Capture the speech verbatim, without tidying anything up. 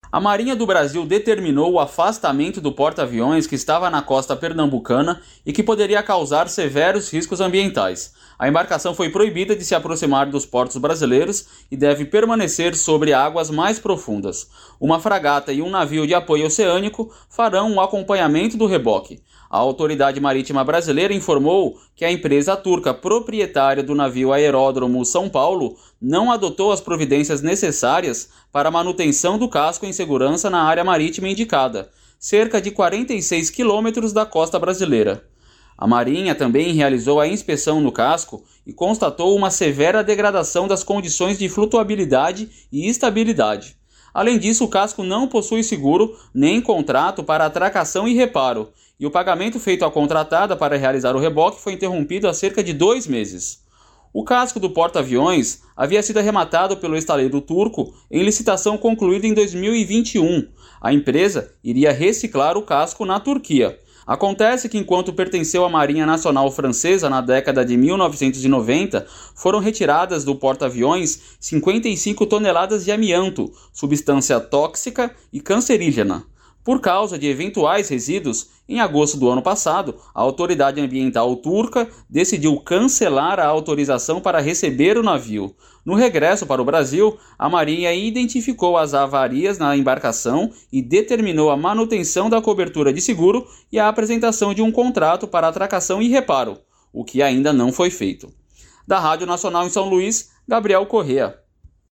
A Marinha do Brasil determinou o afastamento do porta-aviões que estava na costa pernambucana e que poderia causar severos riscos ambientais. A embarcação foi proibida de se aproximar dos portos brasileiros e deve permanecer sobre águas mais profundas. Uma fragata e um navio de apoio oceânico farão o acompanhamento do reboque. A autoridade marítima brasileira informou que a empresa turca proprietária do navio Aeródromo São Paulo não adotou as providências necessárias para a manutenção do casco em segurança na área marítima indicada, cerca de quarenta e seis quilômetros da costa brasileira. A Marinha também realizou a inspeção no casco e constatou uma severa degradação das condições de flutuabilidade e estabilidade. Além disso, o casco não possui seguro nem contrato para atracação e reparo, e o pagamento feito à contratada para realizar o reboque foi interrompido há cerca de dois meses. O casco do porta-aviões havia sido arrematado pelo estaleiro turco em licitação concluída em dois mil e vinte e um. A empresa iria reciclar o casco na Turquia. Acontece que, enquanto pertenceu à Marinha Nacional Francesa na década de mil novecentos e noventa, foram retiradas do porta-aviões cinquenta e cinco toneladas de amianto, substância tóxica e cancerígena. Por causa de eventuais resíduos, em agosto do ano passado, a autoridade ambiental turca decidiu cancelar a autorização para receber o navio. No regresso para o Brasil, a Marinha identificou as avarias na embarcação e determinou a manutenção da cobertura de seguro e a apresentação de um contrato para atracação e reparo, o que ainda não foi feito. Da Rádio Nacional em São Luís, Gabriel Correa.